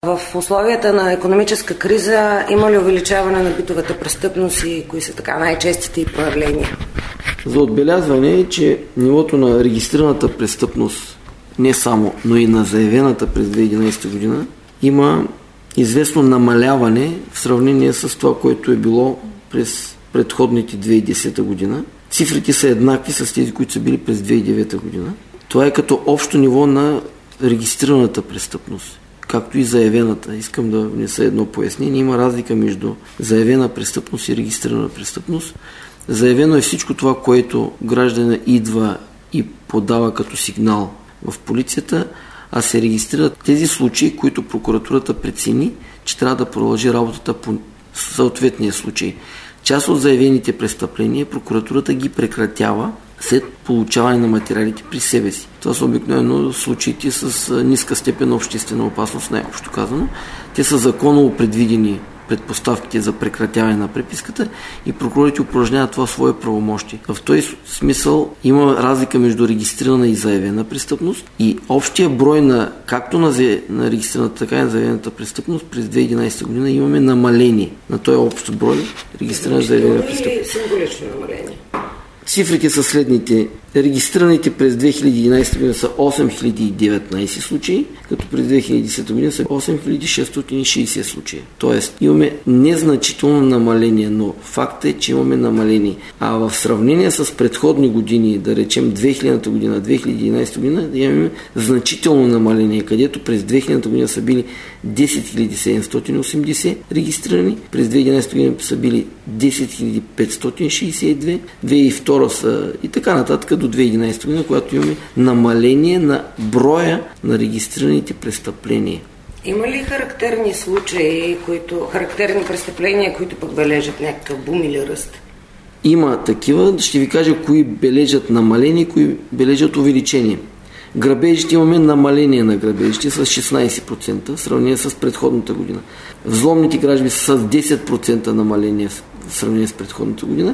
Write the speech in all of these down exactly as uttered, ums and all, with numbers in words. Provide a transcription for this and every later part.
В условията на икономическа криза има ли увеличаване на битовата престъпност и кои са така най-честите и проявления? За отбелязване е, че нивото на регистрираната престъпност, не само, но и на заявената през две хиляди и единадесета година, има известно намаляване в сравнение с това, което е било през предходните две хиляди и десета година. Цифрите са еднакви с тези, които са били през две хиляди и девета година. Това е като общо ниво на регистрираната престъпност, както и заявената. Искам да внеса едно пояснение. Има разлика между заявена престъпност и регистрирана престъпност. Заявено е всичко това, което гражданина идва и подава като сигнал в полицията, а се регистрират тези случаи, които прокуратурата прецени, че трябва да продължи работата по съответния случай. Част от заявените престъпления прокуратурата ги прекратява след получаване на материалите при себе си. Това са обикновено случаите с ниска степен на обществена опасност, най-общо казано. Те са законово предвидени предпоставките за прекратяване на преписката и прокурорите упражняват това свое правомощие. В този смисъл има разлика между регистрирана и заявена престъпност и общия брой на както на, на регистрираната, така и на заявената престъпност през две хиляди и единадесета година имаме намаление на този общ брой регистрирана и заявена престъпност. Символично намаление. Цифрите са следните. Регистрираните през две хиляди и единадесета година са осем хиляди и деветнадесет случаи, като през две хиляди и десета година са осем хиляди шестстотин и шейсет случаи. Тоест имаме незначително намаление, но факт е, че имаме намаление. А в сравнение с предходни години, да речем две хилядната година, две хиляди и единадесета година, имаме значително намаление, където през две хилядната година са били десет хиляди седемстотин и осемдесет регистрирани, през две хиляди и единадесета година са били десет хиляди петстотин шейсет и две, две хиляди и втора са и така нататък до две хиляди и единадесета година, когато имаме намаление на броя на регистрираните престъпления. Има ли характерни случаи, които, характерни престъпления, които пък бележат някакъв бум или ръст? Има такива. Ще ви кажа кои бележат намаление, кои бележат увеличение. Грабежите имаме намаление на грабежите с шестнадесет процента в сравнение с предходната година. Взломните кражби са с десет процента намаление в сравнение с предходната година.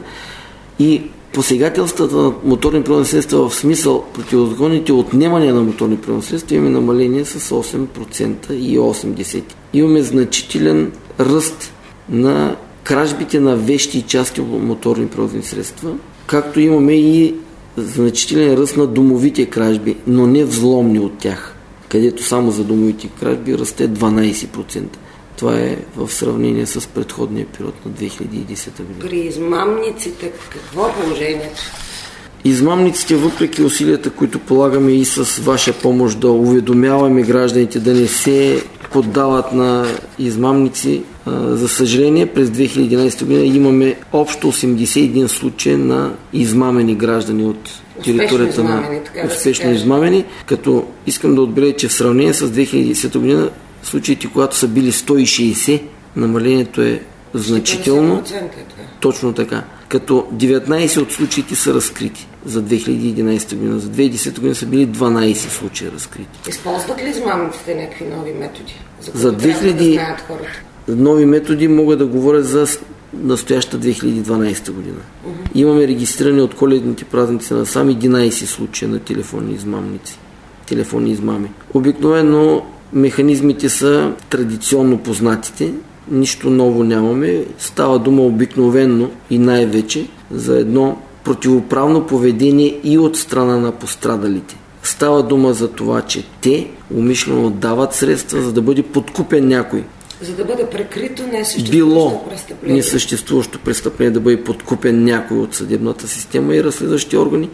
И посегателствата на моторни превозни средства в смисъл противозаконните отнемания на моторни превозни средства имаме намаление с осем процента и осем десети. Имаме значителен ръст на кражбите на вещи и части от моторни превозни средства, както имаме и значителен ръст на домовите кражби, но не взломни от тях, където само за домовите кражби расте дванадесет процента. Това е в сравнение с предходния период на две хиляди и десета година. При измамниците какво е положението? Измамниците, въпреки усилията, които полагаме и с ваша помощ да уведомяваме гражданите да не се поддават на измамници, за съжаление през две хиляди и единадесета година имаме общо осемдесет и един случая на измамени граждани от територията успешно на измамени, успешно да измамени, като искам да отбележа, че в сравнение с две хиляди и десета година случаите, когато са били сто и шейсет, намалението е значително. Е точно така. Като деветнадесет от случаите са разкрити за две хиляди и единадесета година. За две хиляди и десета година са били дванадесет случая разкрити. Използват ли измамниците някакви нови методи? За, за две хиляди да знаят хората? Нови методи мога да говоря за настоящата две хиляди и дванадесета година. Uh-huh. Имаме регистрирани от коледните празници на сам единадесет случая на телефонни измамници. Телефонни измами. Обикновено механизмите са традиционно познатите, нищо ново нямаме. Става дума обикновено и най-вече за едно противоправно поведение и от страна на пострадалите. Става дума за това, че те умишлено дават средства, за да бъде подкупен някой. За да бъде прекрито несъществуващо Било престъпление. несъществуващо престъпление да бъде подкупен някой от съдебната система и разследващи органи.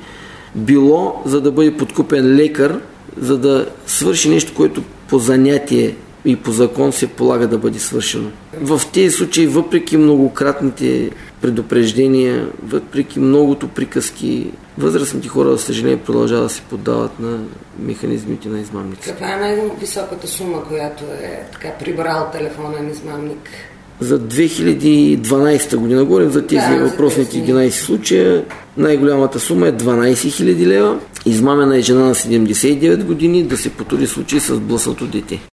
Било за да бъде подкупен лекар, за да свърши нещо, което по занятие и по закон се полага да бъде свършено. В тези случаи, въпреки многократните предупреждения, въпреки многото приказки, възрастните хора, за съжаление, продължават да се поддават на механизмите на измамници. Каква е най-високата сума, която е така прибрал телефонен измамник? За две хиляди и дванадесета година, говорим за тези да, въпросните единадесет случая, най-голямата сума е дванадесет хиляди лева. Измамена е жена на седемдесет и девет години, да се потури случай с блъснато дете.